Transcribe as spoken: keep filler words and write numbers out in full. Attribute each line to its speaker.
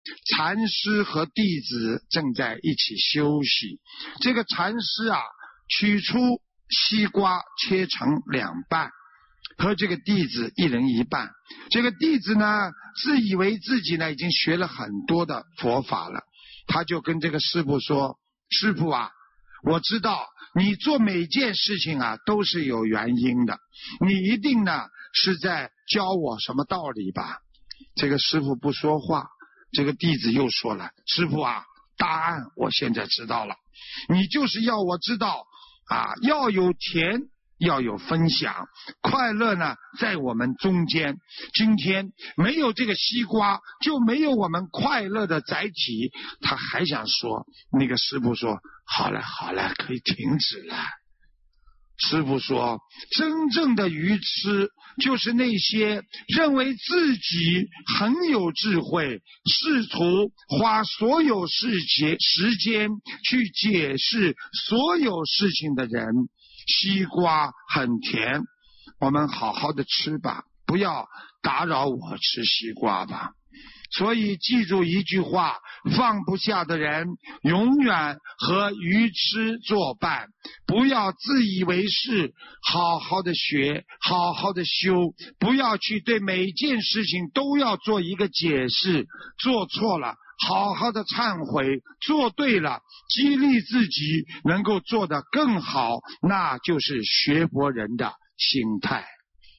Speaker 1: 禅师和弟子正在一起休息。这个禅师啊，取出西瓜切成两半，和这个弟子一人一半。这个弟子呢，自以为自己呢已经学了很多的佛法了，他就跟这个师父说：师父啊，我知道你做每件事情啊都是有原因的，你一定呢是在教我什么道理吧。这个师父不说话，这个弟子又说了：师父啊，答案我现在知道了，你就是要我知道啊，要有甜，要有分享，快乐呢在我们中间。今天没有这个西瓜，就没有我们快乐的载体。他还想说，那个师父说：好了好了，可以停止了。师父说，真正的愚痴就是那些认为自己很有智慧，试图花所有事情时间去解释所有事情的人。西瓜很甜，我们好好的吃吧，不要打扰我吃西瓜吧。所以记住一句话，放不下的人永远和愚痴作伴。不要自以为是，好好的学，好好的修，不要去对每件事情都要做一个解释。做错了好好的忏悔，做对了激励自己能够做得更好，那就是学佛人的心态。